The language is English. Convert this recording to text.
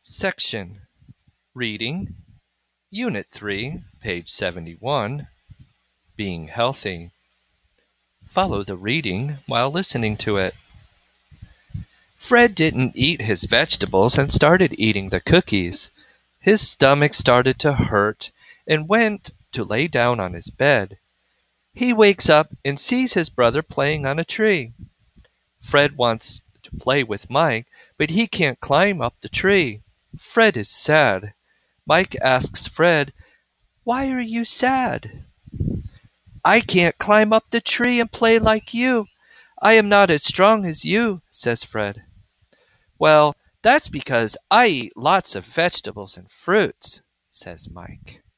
Section Reading, Unit 3, page 71, Being Healthy. Follow the reading while listening to it. Fred didn't eat his vegetables and started eating the cookies. His stomach started to hurt and went to lay down on his bed. He wakes up and sees his brother playing on a tree. Fred wants to play with Mike, but he can't climb up the tree. Fred is sad. Mike asks Fred, "Why are you sad?" "I can't climb up the tree and play like you. I am not as strong as you," says Fred. "Well, that's because I eat lots of vegetables and fruits," says Mike.